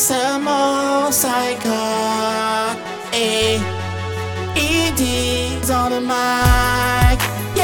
the most I got. ED's on the mic,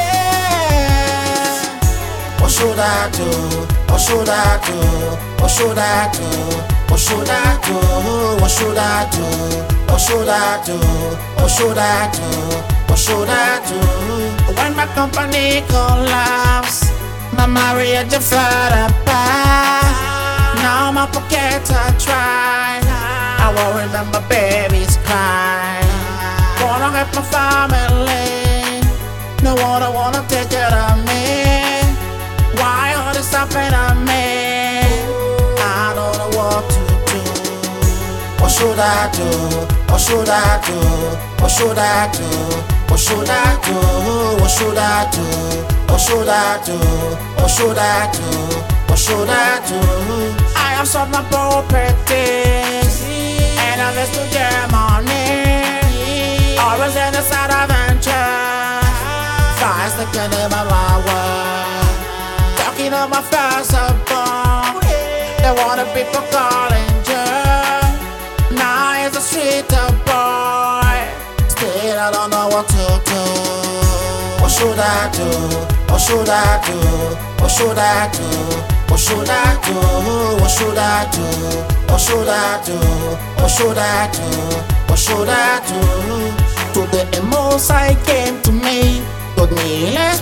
yeah. What should I do? What should I do? What should I do? What should I do? What should I do? What should I do? What should I do? What should I do? When my company collapsed, my marriage fell apart. Now my pockets are dry. I won't remember babies cry. Wanna help my family, no one wanna take care of me. Why all this happening to me? I don't know what to do. What should I do? What should I do? What should I do? What should I do? What should I do? What should I do? What should I do? What should I do? I have solved my properties and I guess to get money. Always in the side of venture, fast like an my world. Talking of my first born, they wanna people calling Joe. Now it's a street boy. Still I don't know what to do. What should I do? What should I do? What should I do? What should I do? What should I do? What should I do? What should I do? What should I do? To the most I came to me, told me let's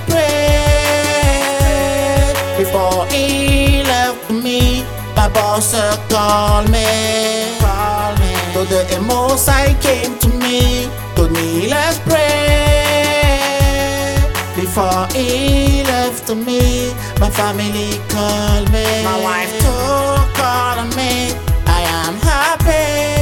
pray. Before he left me, my boss called me. To the most I came to me, told me let's pray. Before he left me, my family called me. My wife took call on me. I am happy.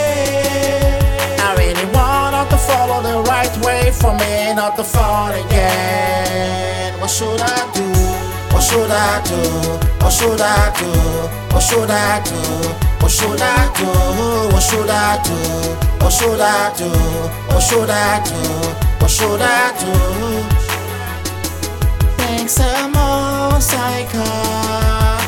I really want to follow the right way for me not to fall again. What should I do? What should I do? What should I do? What should I do? What should I do? What should I do? What should I do? What should I do? What should I do? Thanks the most I got.